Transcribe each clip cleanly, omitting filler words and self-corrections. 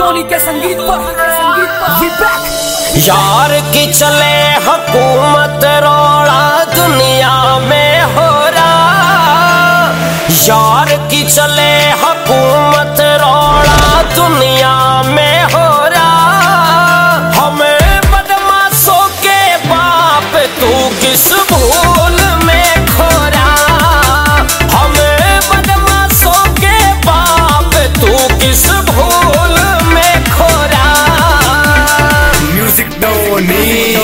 सोनी के संगीत पर यार की चले हुकूमत रोड़ा दुनिया में हो रहा, यार की चले हुकूमत रोड़ा दुनिया में हो रहा। हमें बदमाशों के बाप तू किस भूल में खो रहा, हमें बदमाशों के बाप तू किस भूल में खो रहा। म्यूजिक डोनी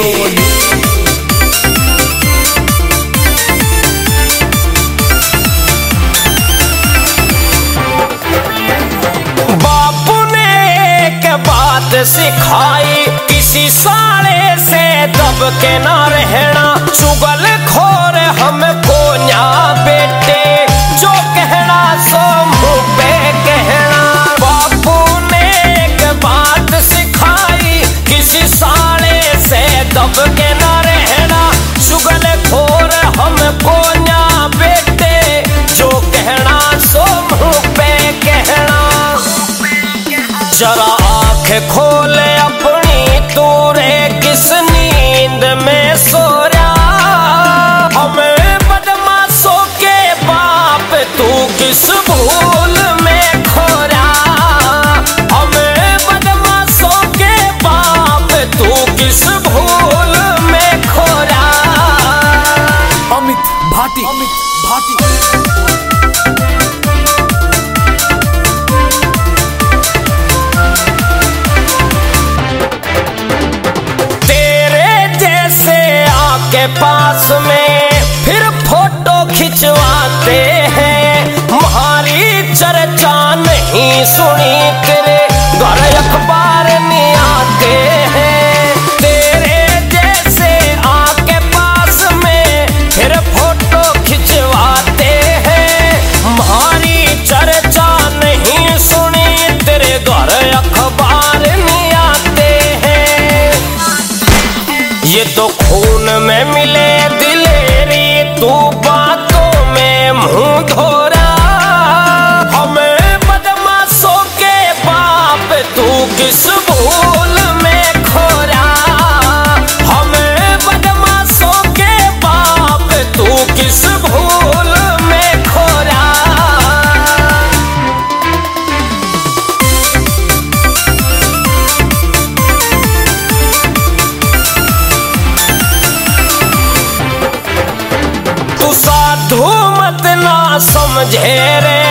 बापू ने एक बात सिखाई, किसी साले से दब के ना रहना। चुगल खोर हमको ना बेटे, जो कहना सो मुंह पे कहना। बापू ने एक बात सिखाई, किसी साले से दब के ना रहना। चुगल खोर हमको ना बेटे, जो कहना सो मुंह पे कहना। जरा आँख खोले अपनी, तू रे किस नींद में सो रहा। हमें बदमाशों के बाप तू किस भूल में खो रहा, हमें बदमाशों के बाप तू किस भूल में खो रहा। अमित भाटी के पास में फिर फोटो खिंचवाते हैं। हमारी चर्चा नहीं सुनी, तेरे घर अखबार नहीं आते हैं। तेरे जैसे आके पास में फिर फोटो खिंचवाते हैं। हमारी चर्चा नहीं सुनी, तेरे घर अखबार नहीं आते हैं। ये तो खून में मिले दिलेरी, तू बातों में मुंह धो रहा। हमें बदमाशों के बाप तू किस भूल में खो रहा, हमें बदमाशों के बाप तू किस भूल में खो रहा। साधु मत ना समझे रे,